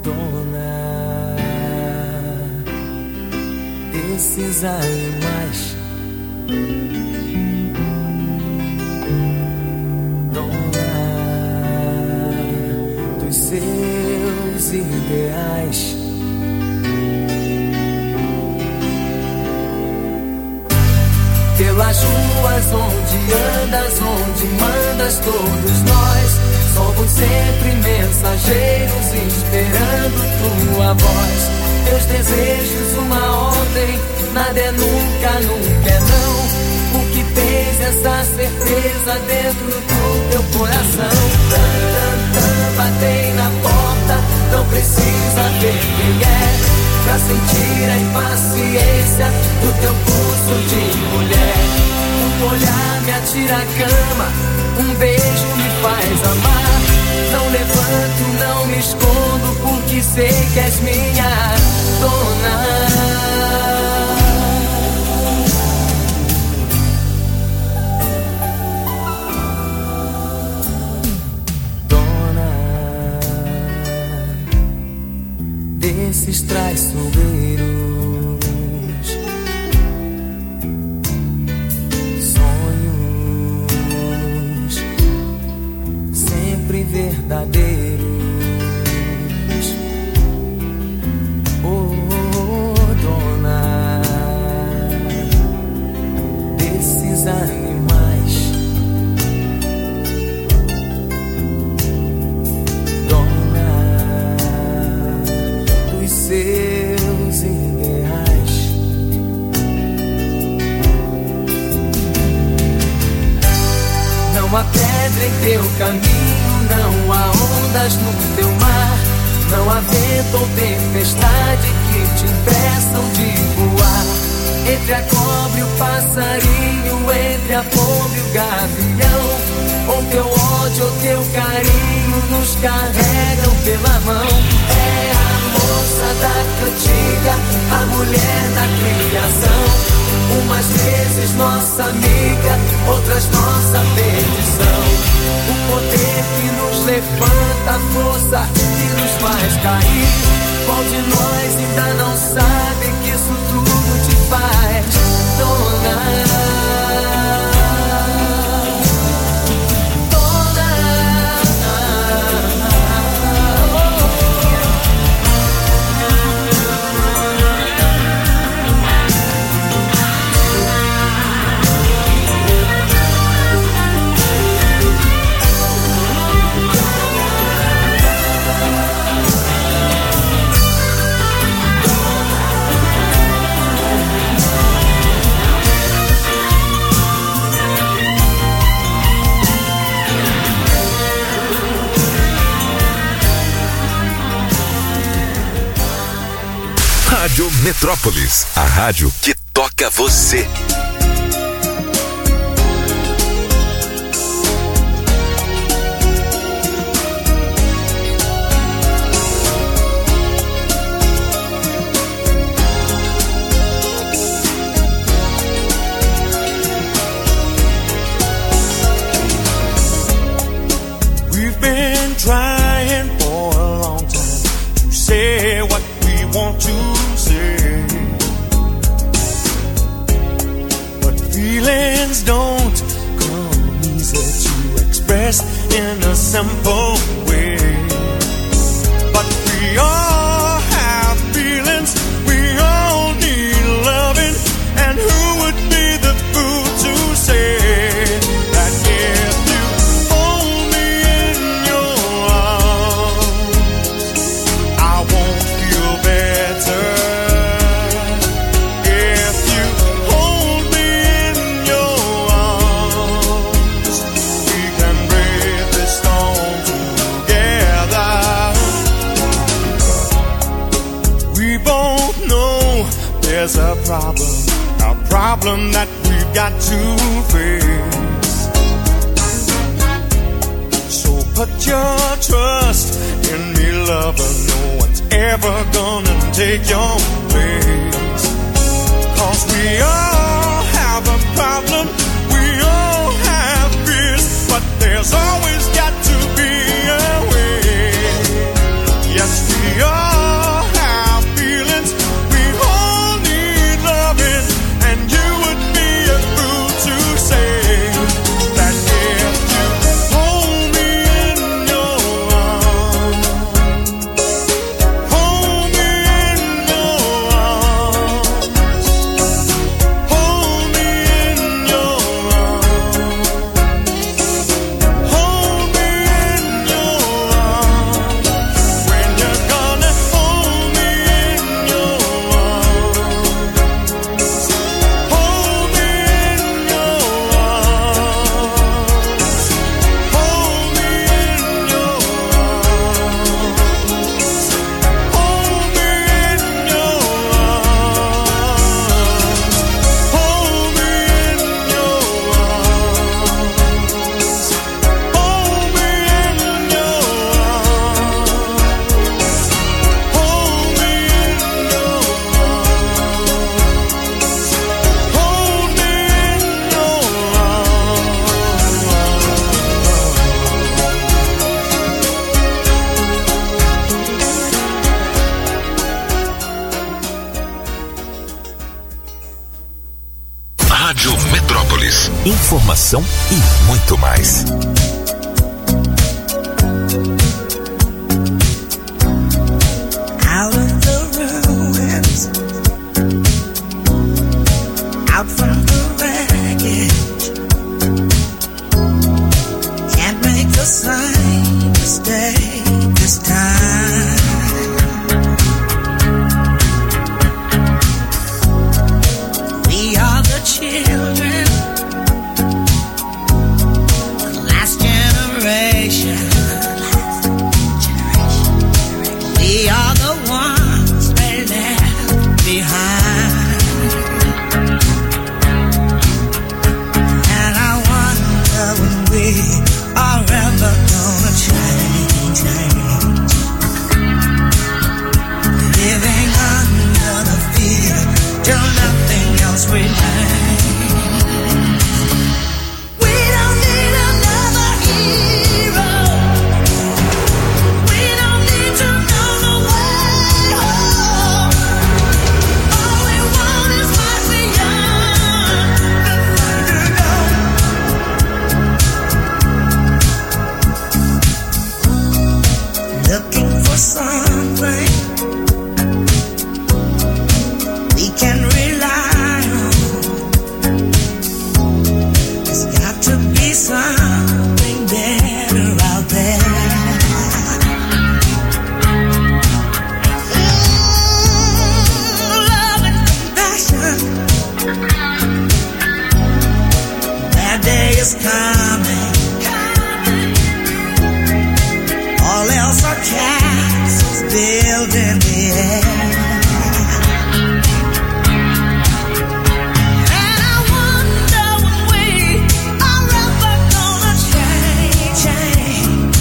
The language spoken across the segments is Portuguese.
dona desses animais, dona dos seus ideais. Pelas ruas onde andas, onde mandas, todos nós somos sempre mensageiros esperando tua voz. Teus desejos uma ordem, nada é nunca, nunca é não. O que tens essa certeza dentro do teu coração. Batei na porta, não precisa ver quem é pra sentir a impaciência do teu pulso de mulher. Um olhar me atira a cama, um beijo me faz amar. Não levanto, não me escondo, porque sei que és minha dona. Desses traiçoeiros sonhos sempre verdadeiros. Oh, dona desses animais, seus ideais. Não há pedra em teu caminho, não há ondas no teu mar, não há vento ou tempestade que te impeçam de voar. Entre a cobra e o passarinho, entre a pomba e o gavião, ou teu ódio ou teu carinho nos carregam pela mão. É a moça da cantiga, a mulher da criação, umas vezes nossa amiga, outras nossa perdição. O poder que nos levanta, a força que nos faz cair. Qual de nós ainda não sabe que isso tudo te faz dona? Rádio Metrópolis, a rádio que toca você. We've been trying for a long time to say what we want to say, but feelings don't come easy to express in a simple way. But we all have feelings, we all need loving, and who would be the fool to say that if you hold me in your arms, I won't feel better. If you hold me in your arms, we can brave this storm together. We both know there's a problem that we've got to face. So put your trust in me, lover. No one's ever gonna take your place. 'Cause we all have a problem, we all have fears, but there's always got to be a way. Yes, we are. informação e muito mais. Out of the ruins, out from the wreckage, can't make the same mistake this time. We are the children, the last generation. We are the ones they left behind. And I wonder when we are ever gonna change. Living under the fear till nothing else remains. We don't need another hero. We don't need to know the way home. All we want is what's beyond the thunderdome. Looking for something we can rely on. There's got to be something better out there. Love and compassion. That day is coming. All else are castles built in the air. And I wonder when we are ever gonna change.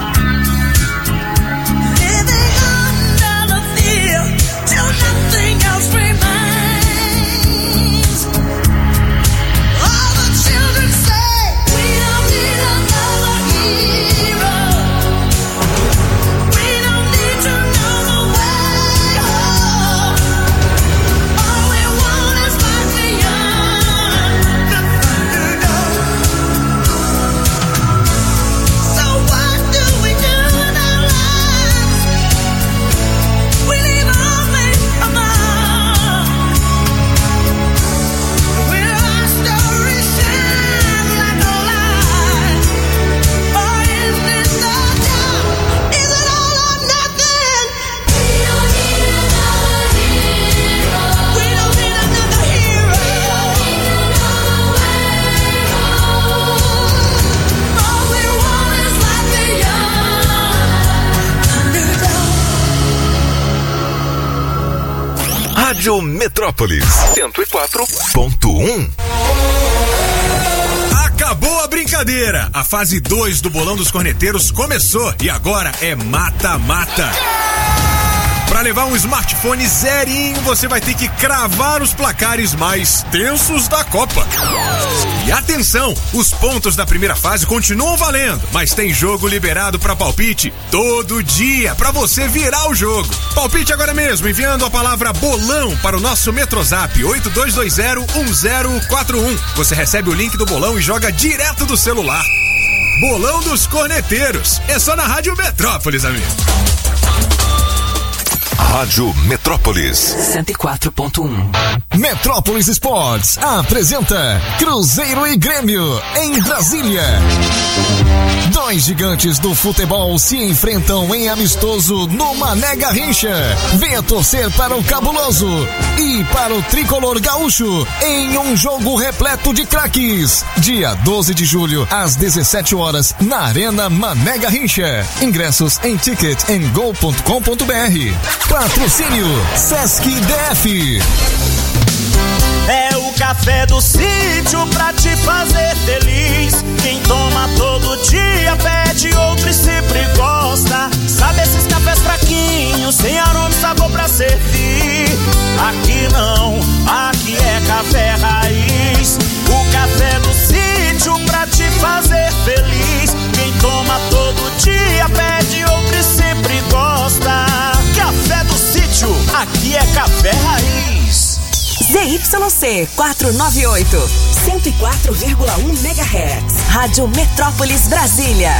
Living under the fear till nothing else remains. All the children say we don't need another hero. We don't need to know the way home. All we want is what's beyond the thunderdome. So what do we do in our lives? We leave only a mark. Will our story shine like a light? Or is this the time? Is it all or nothing? We don't need another hero. We don't need another hero. All we want is what's beyond thunderdome. Rádio Metrópolis 104.1. Acabou a brincadeira! A fase 2 do Bolão dos Corneteiros começou e agora é mata-mata. Para levar um smartphone zerinho, você vai ter que cravar os placares mais tensos da Copa. E atenção, os pontos da primeira fase continuam valendo, mas tem jogo liberado para palpite todo dia, para você virar o jogo. Palpite agora mesmo, enviando a palavra bolão para o nosso Metrozap 82201041. Você recebe o link do bolão e joga direto do celular. Bolão dos Corneteiros, é só na Rádio Metrópolis, amigo. Rádio Metrópolis 104.1. Metrópolis Sports apresenta Cruzeiro e Grêmio em Brasília. Dois gigantes do futebol se enfrentam em amistoso no Mané Garrincha. Venha torcer para o Cabuloso e para o Tricolor Gaúcho em um jogo repleto de craques. Dia 12 de julho, às 17 horas, na Arena Mané Garrincha. Ingressos em ticketandgo.com.br. Patrocínio Sesc DF. É o café do sítio pra te fazer feliz. Quem toma todo dia pede outro e sempre gosta. Sabe esses cafés fraquinhos, sem aroma e sabor pra servir? Aqui não, aqui é café raiz. O café do sítio pra te fazer feliz. Quem toma todo dia pede outro e sempre gosta. Café do sítio, aqui é café raiz. ZYD ZYC 498, 104,1 MHz. Rádio Metrópolis Brasília.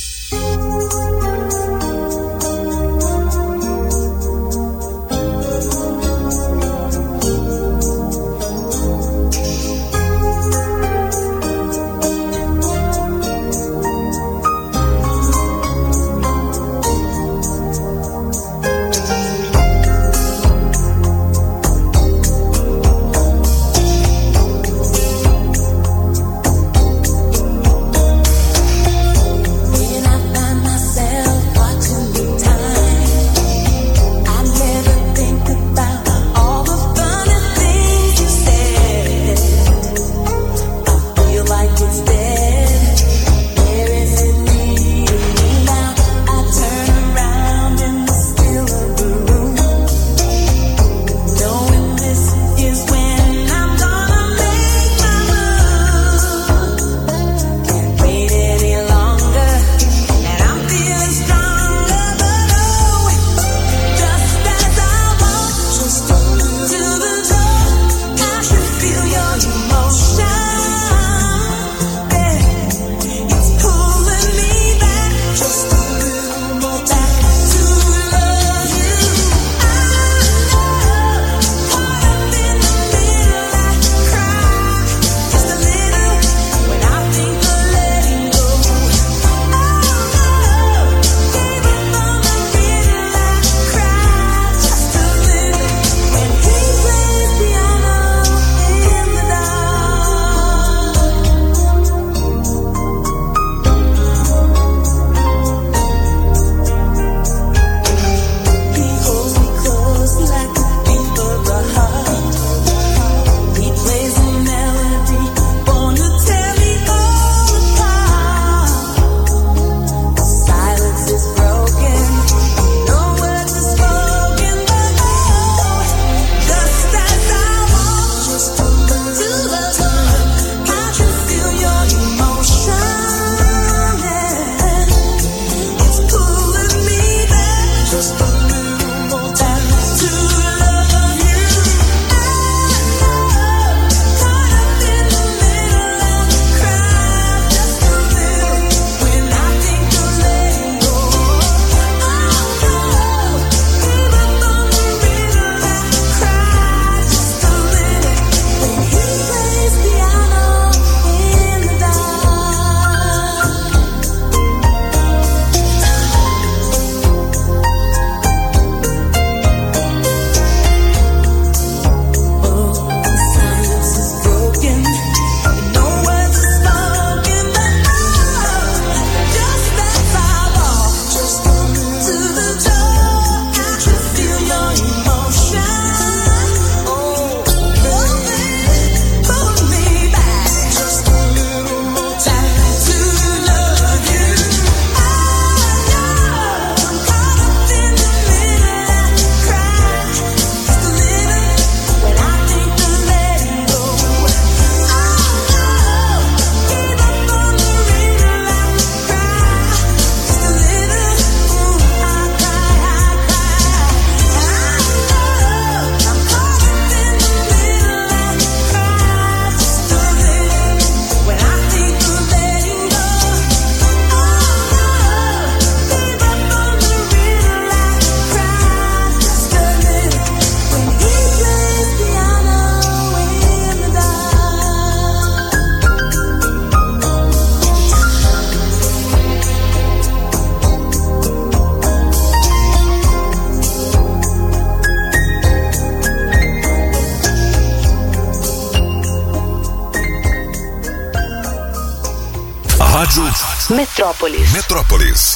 Rádio Metrópolis. Metrópolis.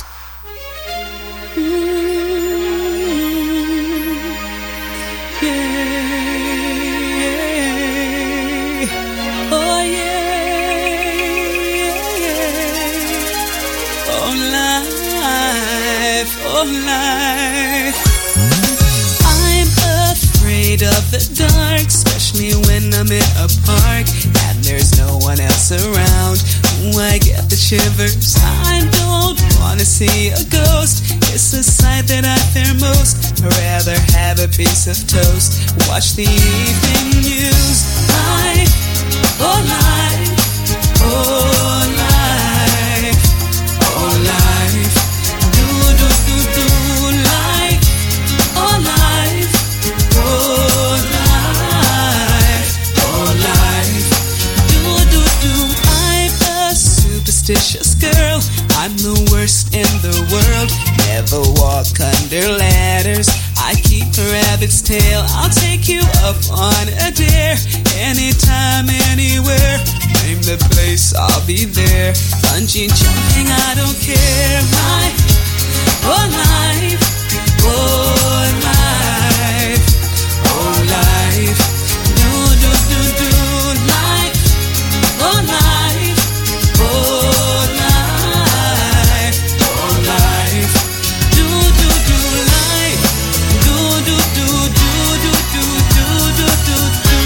Oh life. I'm afraid of the dark, especially when I'm in a park and there's no one else around. Ooh, I get the shivers. I don't wanna see a ghost. It's the sight that I fear most. I'd rather have a piece of toast. Watch the evening news. Life, oh life, oh life, oh life. Do do do do life, oh life, oh life, oh life. Do do do. I'm a superstitious girl. I'm the worst in the world. Never walk under ladders. I keep a rabbit's tail. I'll take you up on a dare. Anytime, anywhere. Name the place, I'll be there. Bungee jumping, I don't care. Life, oh life, oh life, oh life. Do do do do life, oh life, oh life, oh life. Do do do life, do do do do do do do do do.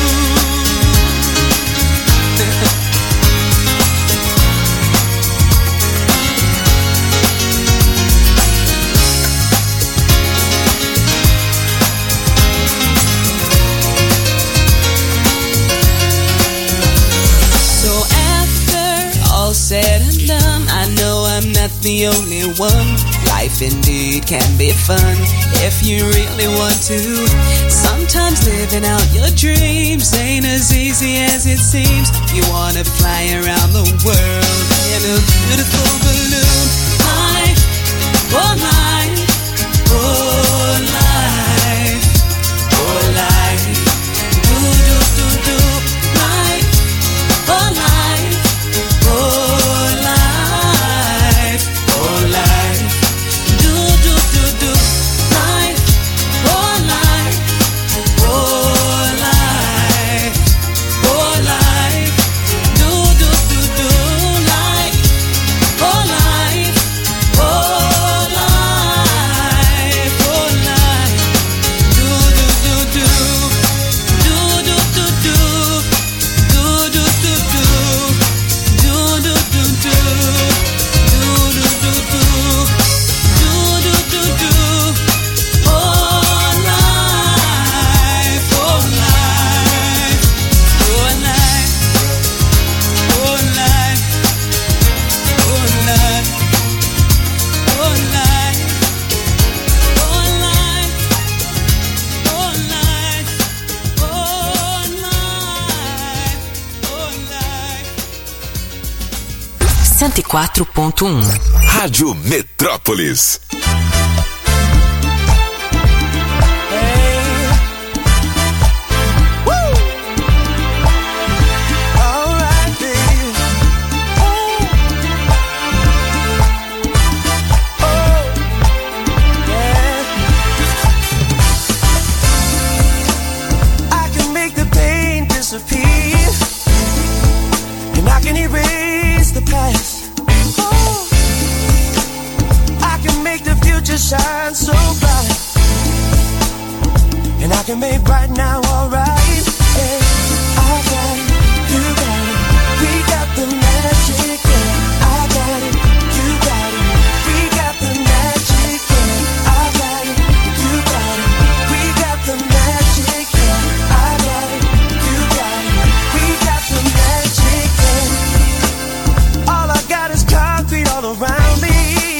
So after all said and done, I know I'm not the only one. Life indeed can be fun if you really want to. Sometimes living out your dreams ain't as easy as it seems. You wanna fly around the world in a beautiful balloon. Life, oh life, oh life, oh life. Do do do do life, oh life, oh life, oh life. Do do do do life, oh life, oh life, oh life. Do do do do life, oh life, oh life, oh life. Do do do do, do do do do, do do do do, do do do do, do do do do. Do do do do, oh life, oh life, oh life, oh life, oh life, oh life, oh life, oh life, oh life, oh life. 104.1 Rádio Metrópolis. Alright, baby. Yeah. I can make the pain disappear, and I can erase the past. I can make the future shine so bright, and I can make right now alright. Yeah. I got it, you got it, we got the magic. Yeah. I got it, you got it, we got the magic. Yeah. I got it, you got it, we got the magic. Yeah. I got it, you got it, we got the magic. Yeah. All I got is concrete all around me.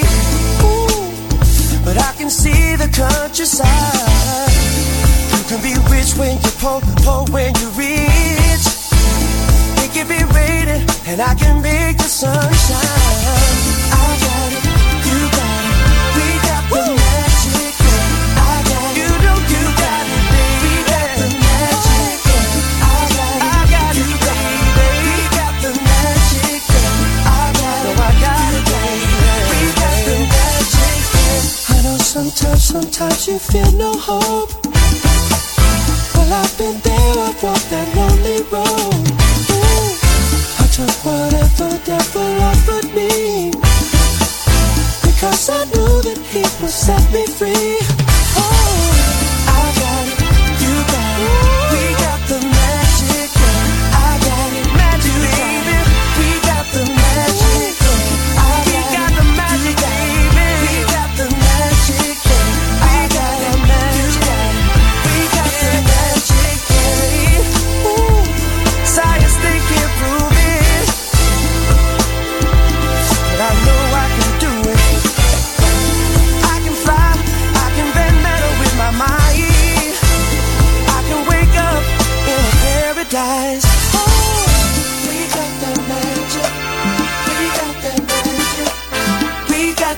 But I can see the countryside. You can be rich when you're poor, poor when you're rich. It can be raining, and I can make the sun shine. I got it, you got it, we got the magic. Yeah. I got it, you know you got it, baby. We got the magic. Yeah. I got it, you baby. We got the magic. Yeah. I got it, I got it, baby. We got the magic. Yeah. I know sometimes you feel no hope. Well, I've been there, I've walked that lonely road. Ooh, I took whatever the devil offered me, because I knew that he would set me free. Oh, I got it, you got it, we got the magic. Yeah. I got it, magic, baby. We got the magic. Yeah. We got the magic, baby. We got the magic.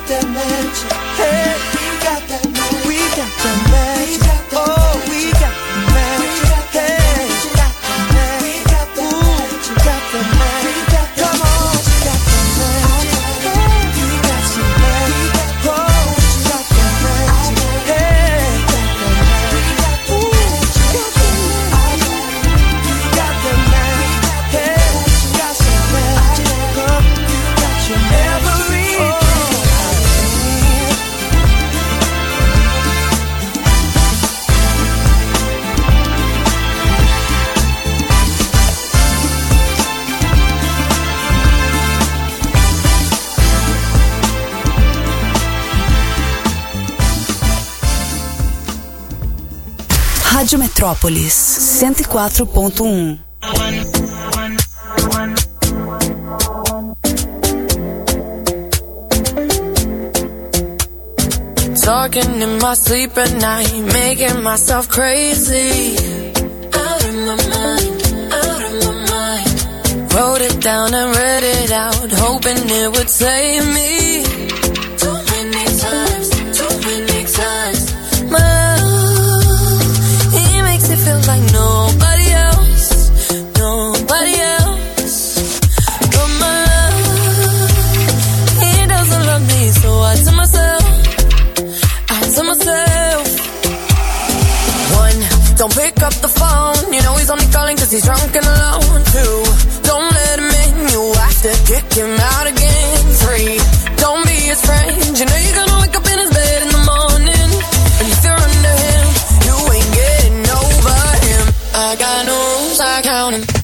that magic. Hey, we got that magic. We got that magic. Oh, we got that magic. Hey, we got that magic. We got that magic. Got that magic. Come on, we got that magic. You got some magic. Oh, we got that magic. Hey, got that magic. Ooh, got that magic. You got that magic. Hey, got some magic. Come, you got your everything. Rádio Metrópolis 104.1. Talking in my sleep at night, making myself crazy. Out of my mind, out of my mind. Wrote it down and read it out, hoping it would save me. Too many times, too many times. My love, he makes it feel like nobody else, nobody else. But my love, he doesn't love me, so I tell myself, one, don't pick up the phone. You know he's only calling cause he's drunk and alone. Two, don't let him in. You have to kick him out again. Three, don't be his friend. You know you're gonna wake up in his bed in the morning. And if you're under him, you ain't getting over him. I got no rules, I count him.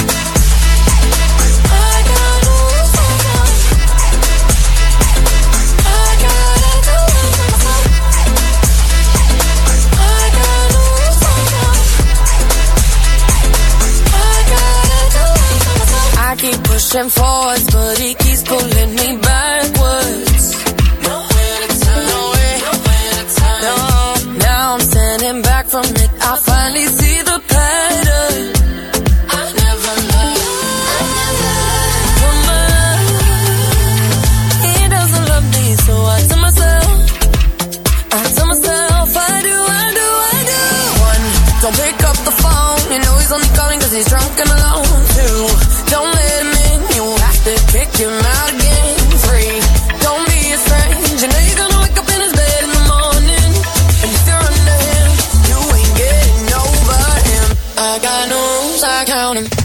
Keep pushing forwards, but he keeps pulling me backwards. Nowhere to turn, nowhere to turn. No, now I'm standing back from it. I finally see the pattern. I never loved. He doesn't love me, so I tell myself, I do. One, don't pick up the phone. You know he's only calling cause he's drunk and alone. Two, don't let him in, you have to kick him out again. Three, don't be his friend. You know you're gonna wake up in his bed in the morning. And if you're under him, you ain't getting over him. I got no rules, I count him.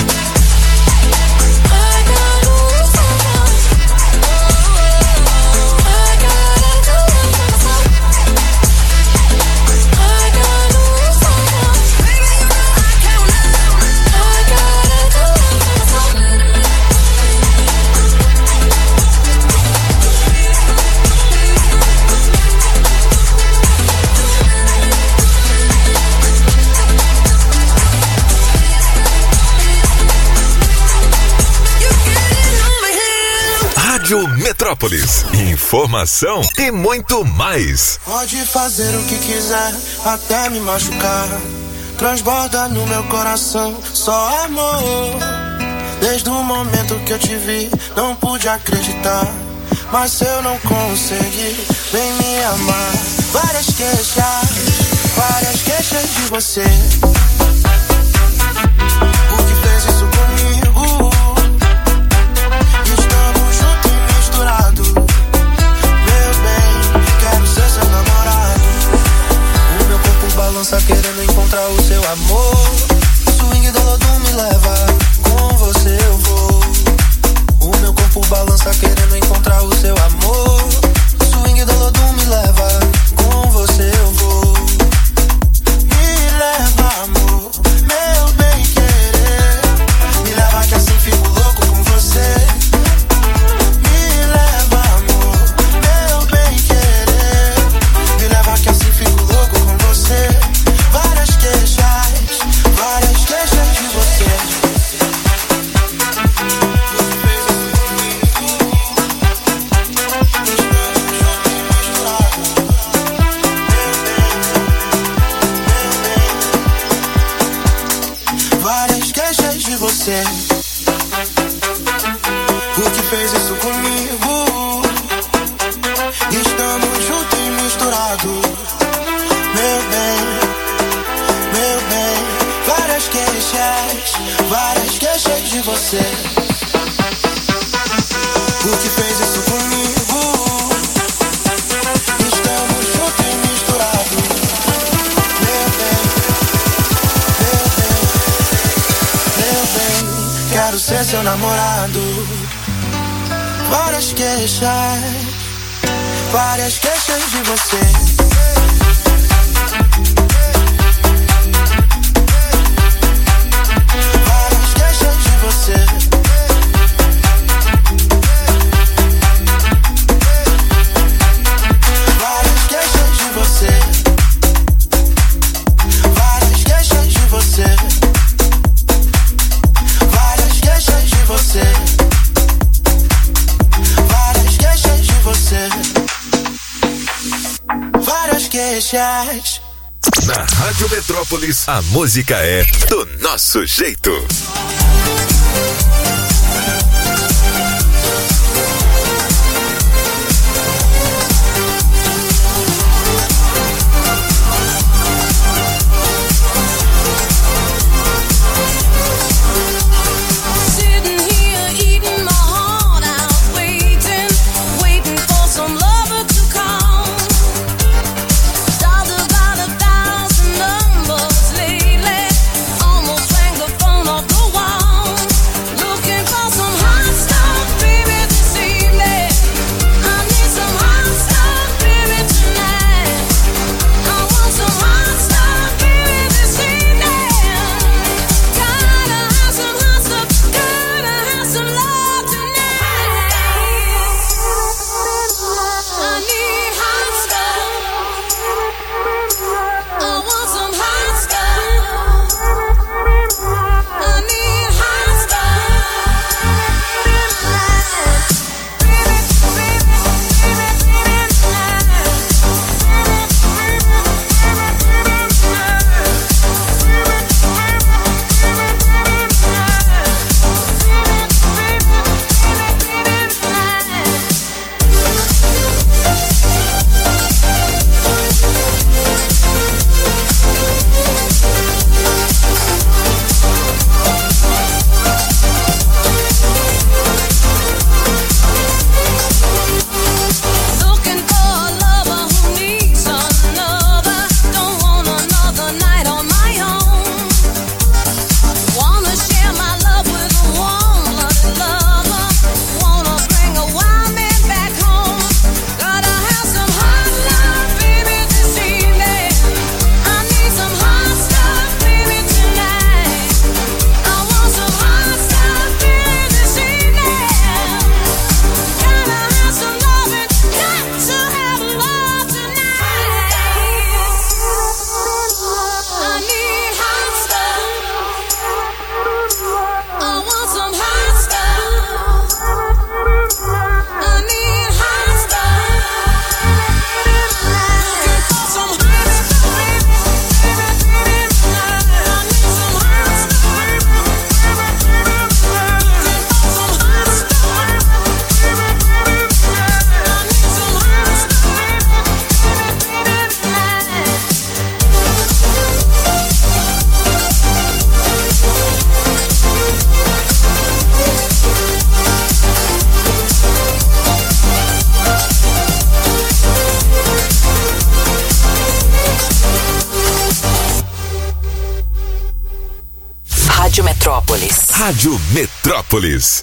Rádio Metrópolis. Informação e muito mais. Pode fazer o que quiser, até me machucar. Transborda no meu coração só amor. Desde o momento que eu te vi, não pude acreditar. Mas se eu não conseguir, vem me amar. Várias queixas de você. Por que fez isso comigo? Estamos juntos e misturados. Meu bem, quero ser seu namorado. O meu corpo balança querendo encontrar o seu amor. Swing do Lodum me leva, com você eu vou. O meu corpo balança querendo encontrar o seu amor. Swing do Lodum me leva, com você eu vou. Me leva, amor. ser seu namorado. Várias queixas de você. Várias queixas de você. Várias queixas de você. Várias queixas de você. Várias queixas de você. Várias queixas de você. Várias queixas. Na Rádio Metrópolis, a música é do nosso jeito. Rádio Metrópolis.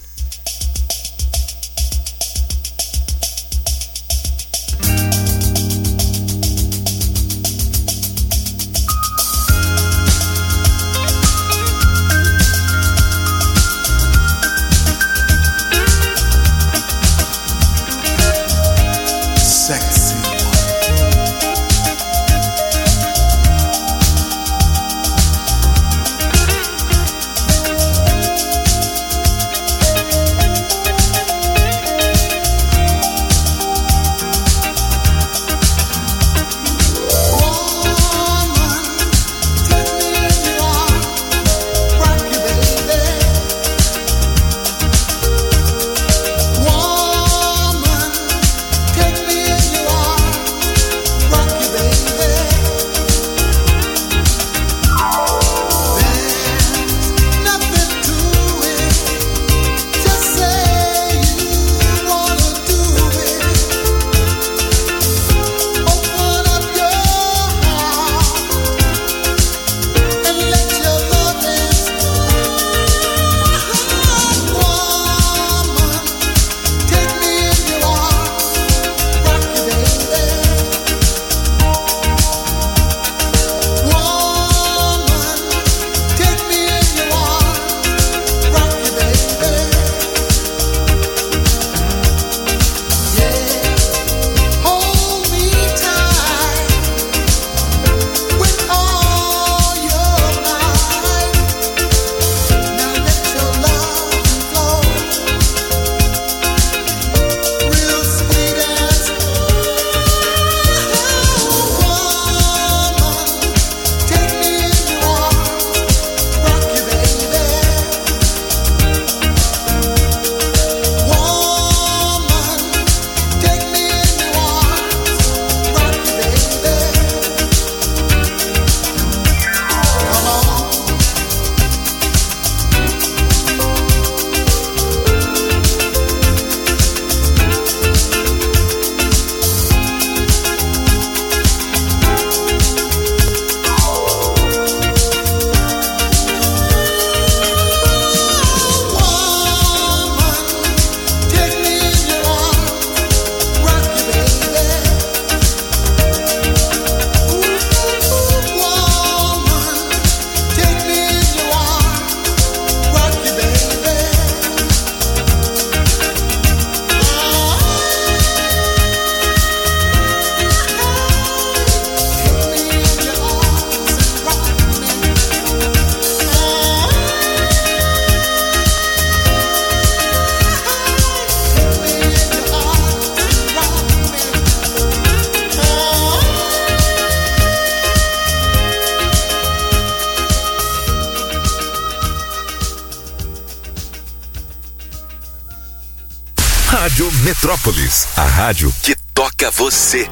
Metrópolis, a rádio que toca você.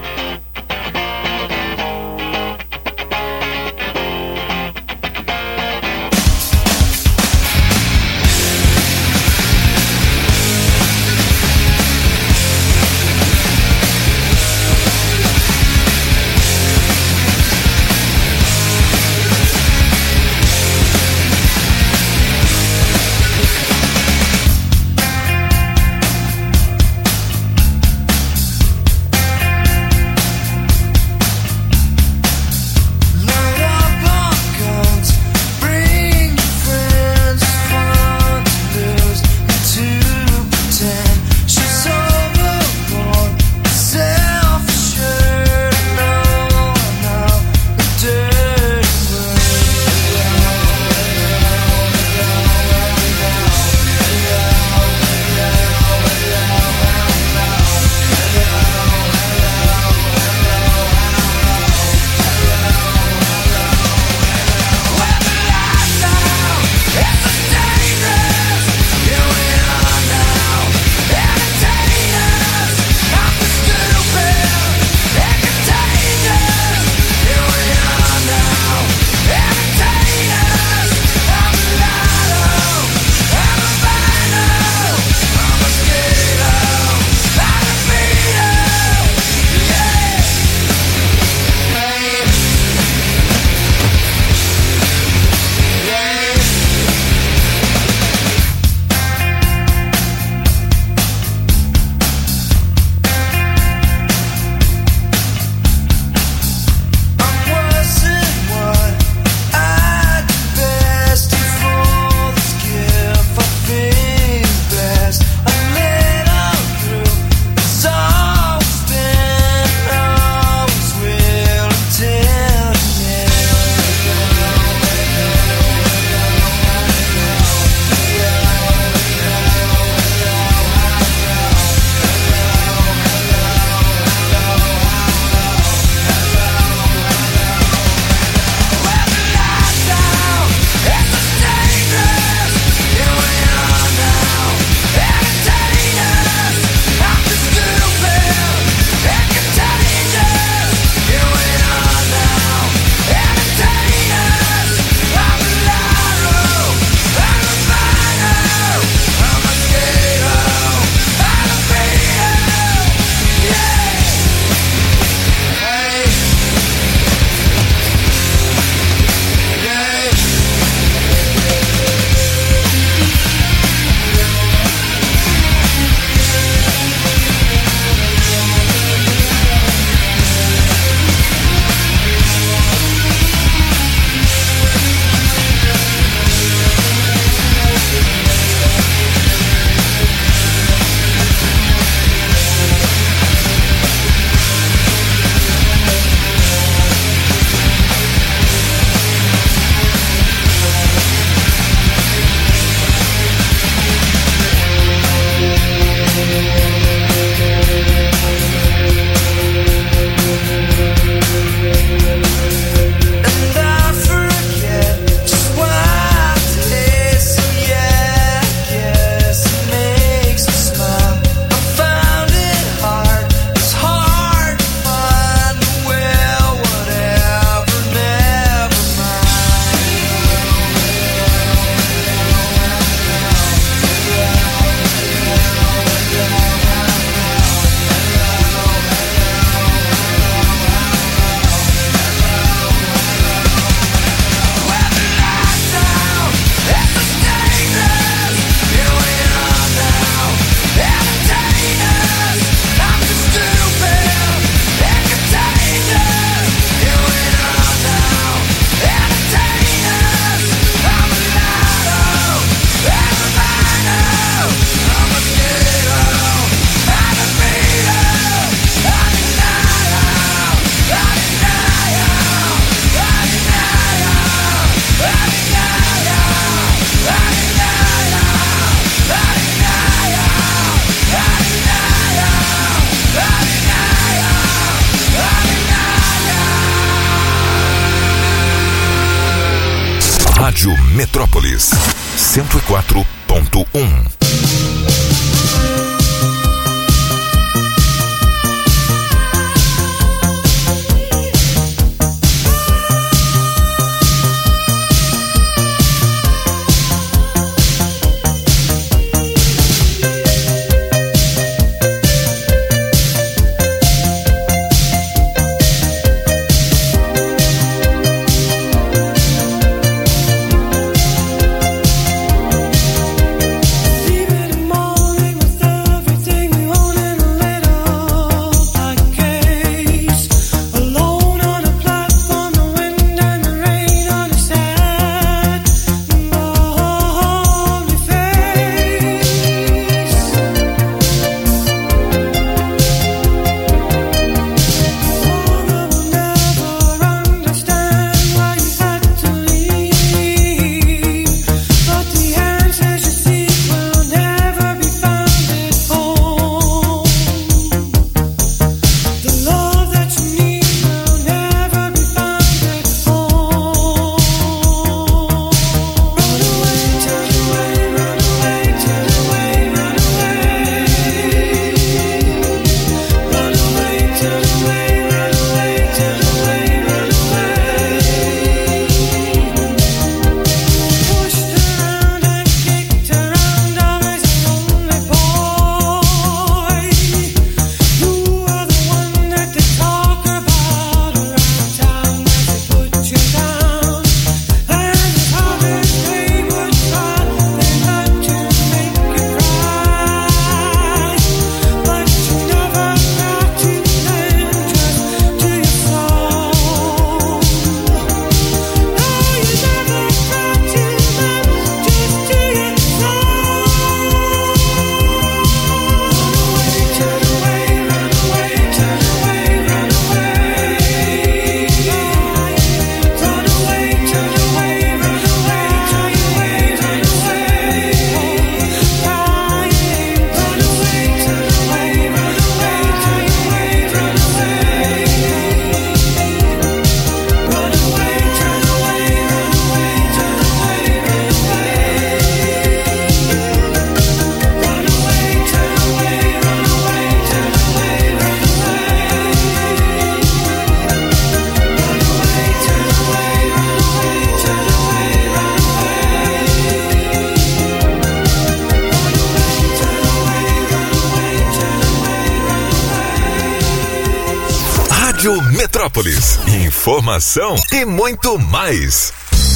Rádio Metrópolis 104.1. Rádio Metrópolis. Informação e muito mais.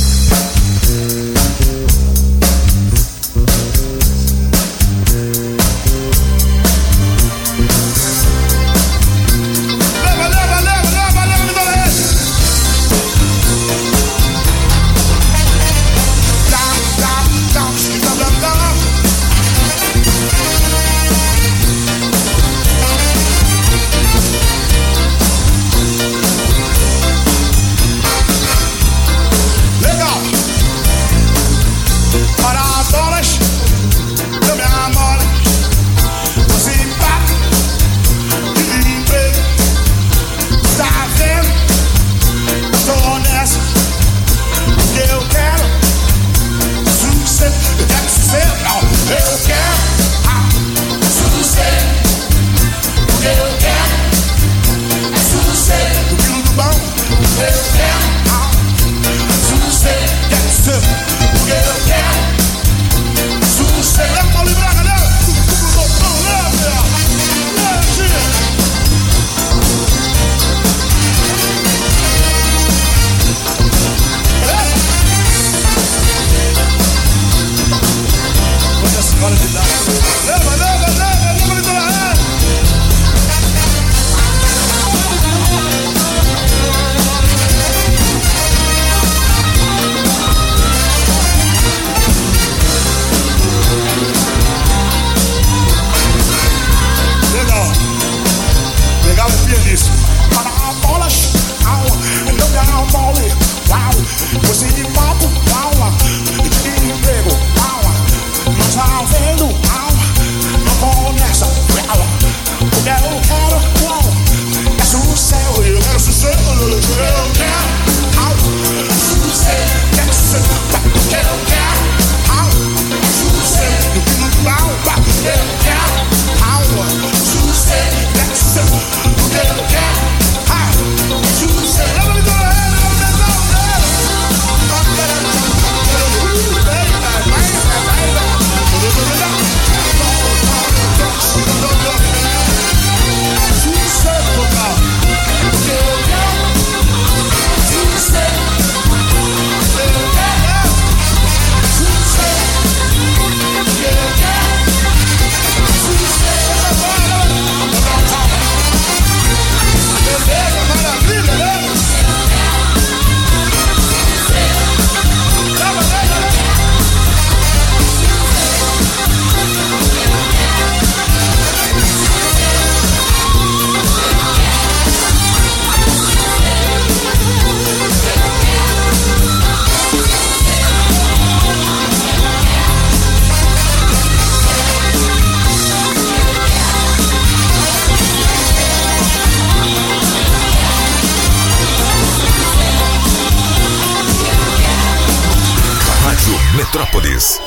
Metrópolis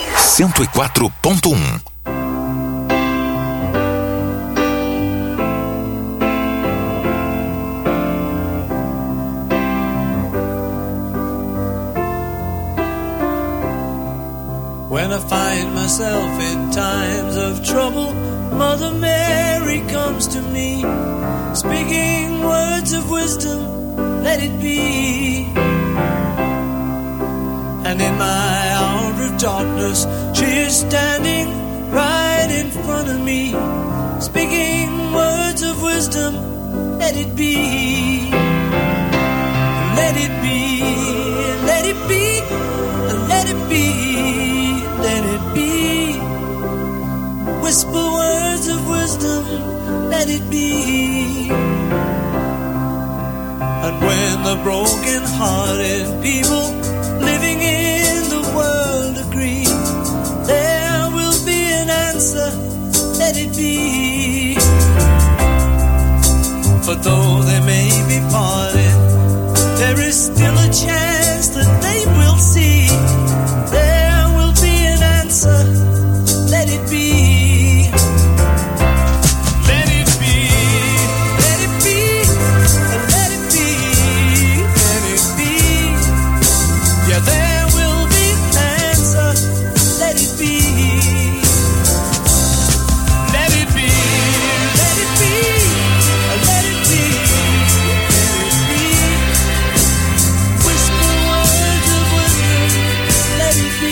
104.1. find myself in times of trouble, Mother Mary comes to me, speaking words of wisdom, let it be. And in my hour of darkness, she is standing right in front of me, speaking words of wisdom, let it be. Let it be, let it be, let it be, let it be. Whisper words of wisdom, let it be. And when the broken-hearted people living in the world agree, there will be an answer, let it be. For though they may be parted, there is still a chance that they will see. There will be an answer, let it be. Let it be, let it be, let it be, let it be. Yeah, there will be an answer, let it be. Let it be, let it be, let it be, let it be. Whisper words of wisdom, let it be.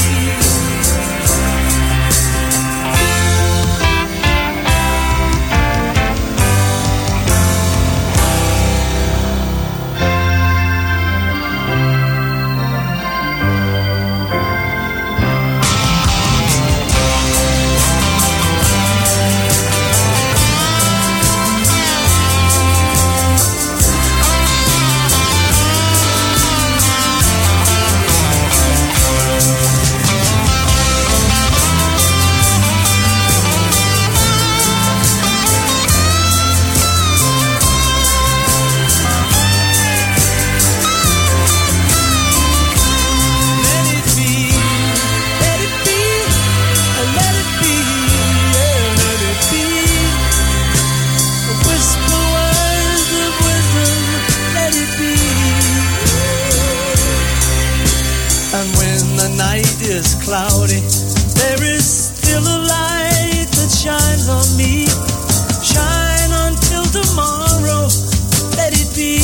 Cloudy, there is still a light that shines on me. Shine until tomorrow, let it be.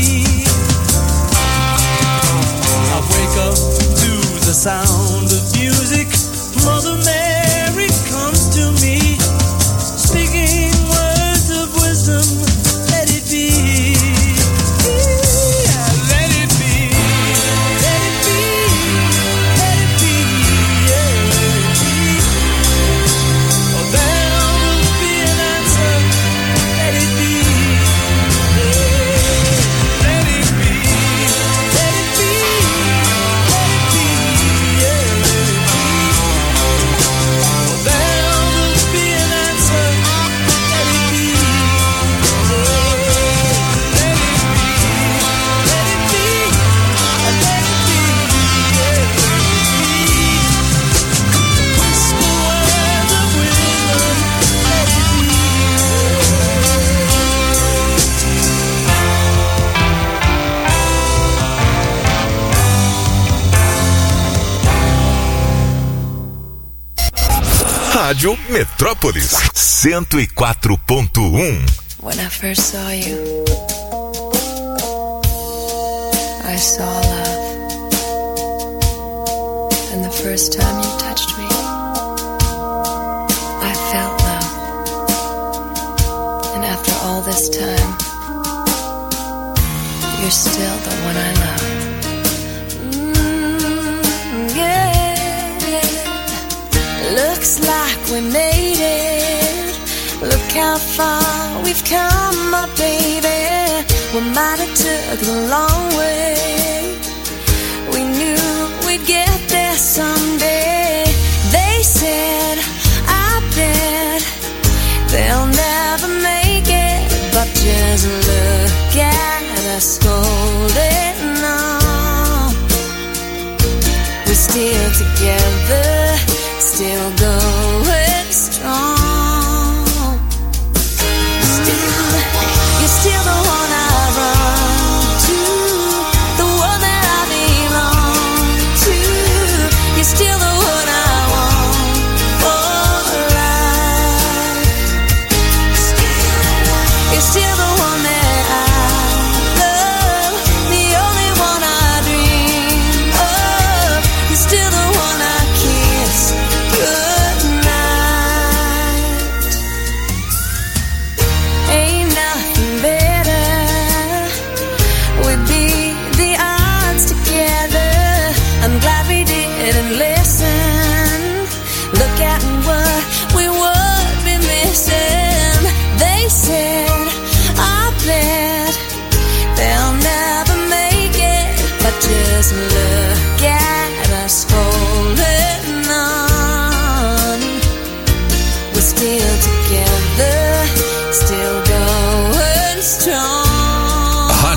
I wake up to the sound of music. Mother Mary comes to me, speaking words of wisdom, let it be. Let it be, let it be, let it be. Rádio Metrópolis 104.1. When I first saw you, I saw love. And the first time you touched me, I felt love. And after all this time, you're still the one I love. Looks like we made it. Look how far we've come, my baby. We might have took the long way. We knew we'd get there someday. They said, I bet they'll never make it. But just look at us holding on. We're still together, still going strong. You're still the one I run to, the one that I belong to. You're still the one I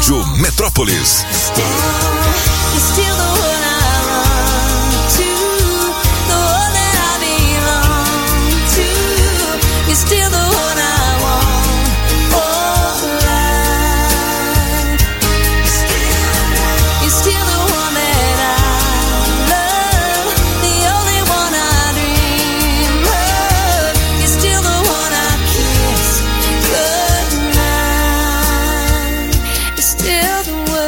Rádio Metrópolis. You're still the one I run to, the one that I belong to. You're still the one I want for life. You're still the one that I love, the only one I dream of. You're still the one I kiss goodnight. You're still the one.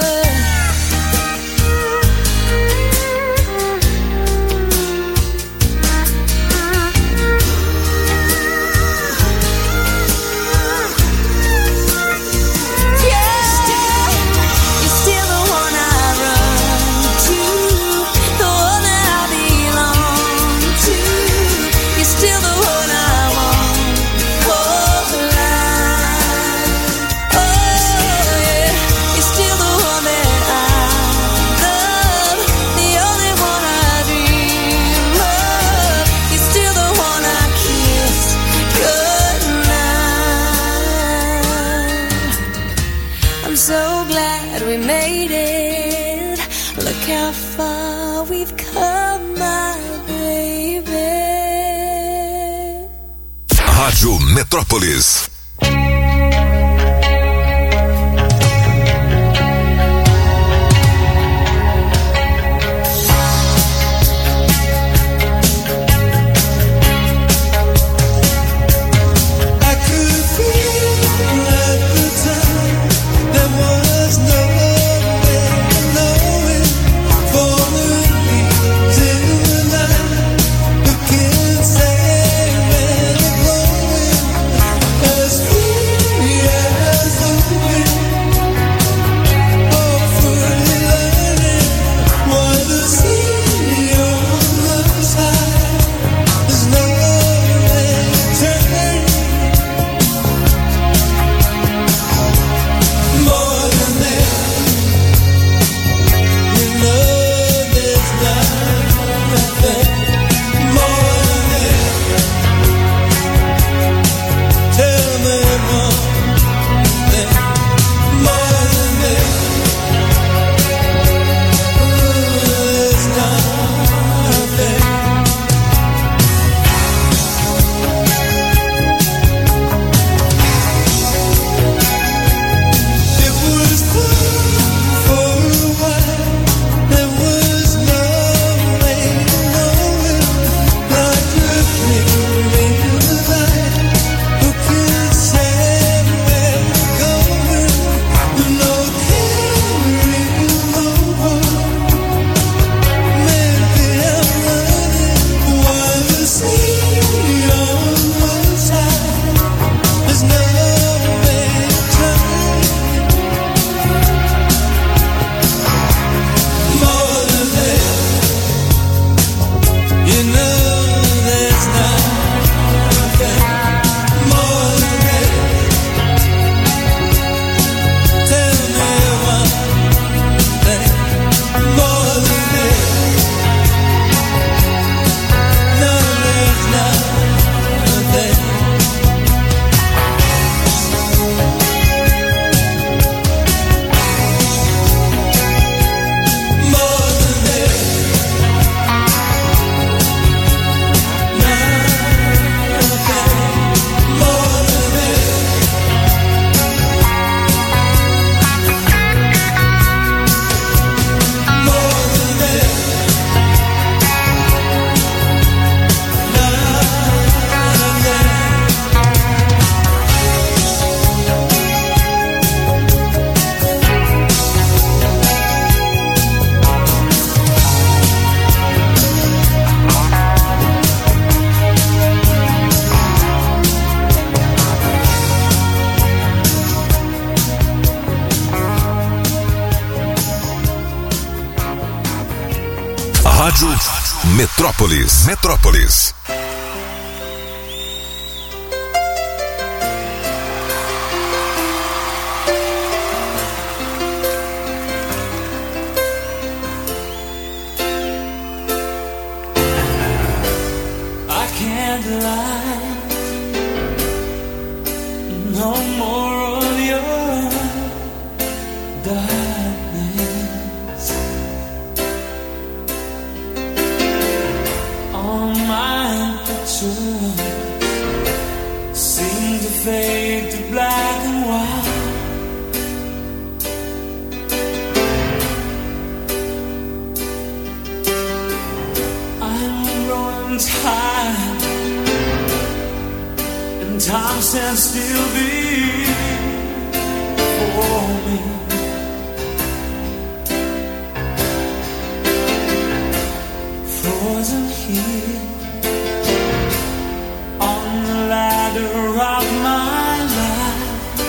So glad we made it. Look how far we've come, my baby. Rádio Metrópolis. Rádio Metrópolis. Metrópolis. I can't lie. No more of your arms and still be for me. Frozen here on the ladder of my life.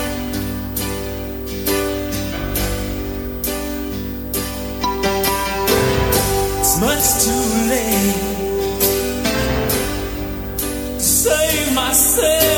It's much too late to save myself.